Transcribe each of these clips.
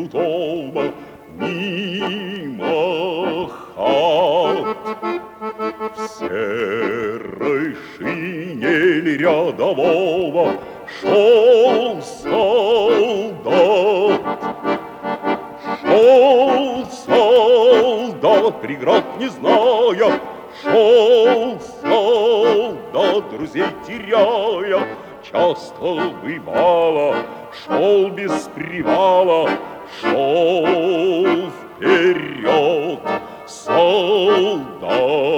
крутого, мимо хат. В серой шинели рядового шел солдат. Шел солдат, преград не зная, шел солдат, друзей теряя. Часто бывало, шел без привала, шел вперед солдат.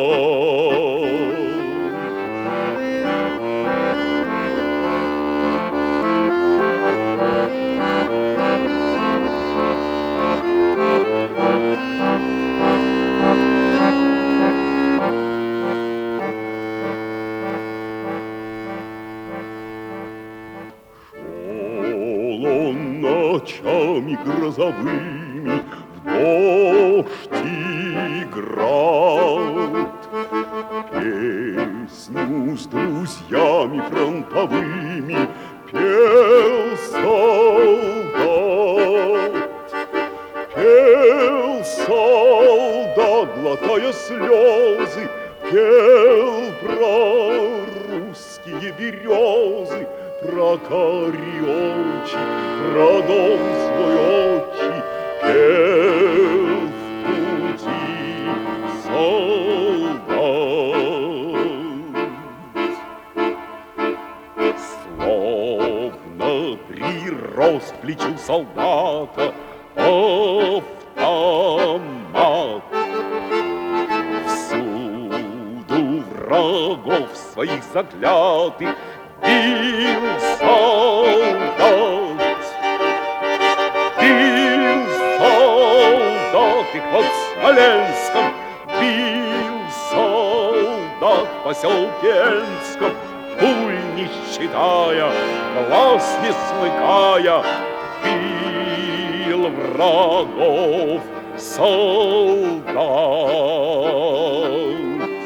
Ночами грозовыми в дождь играл, песню с друзьями фронтовыми пел солдат. Пел солдат, глотая слезы, пел про русские березы, про кари очи, про дом свой отчий, пел в пути солдат. Словно прирос к плечу солдата автомат. Всюду врагов своих заклятых бил солдат. Бил солдат и под Смоленском, бил солдат в поселке Энском, пуль не считая, глаз не смыкая, бил врагов солдат.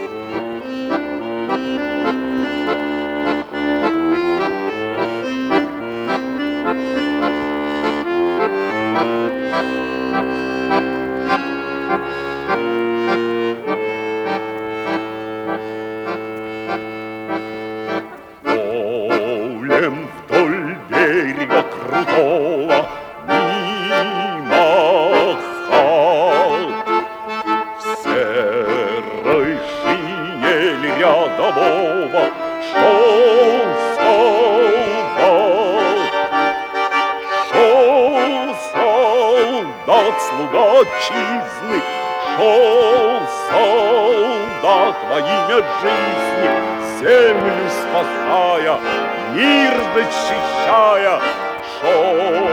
Полем вдоль берега крутого, мимо хат, в серой шинели рядового шел солдат. Шел солдат, слуга отчизны, шел солдат во имя жизни, землю спасая, мир защищая, шел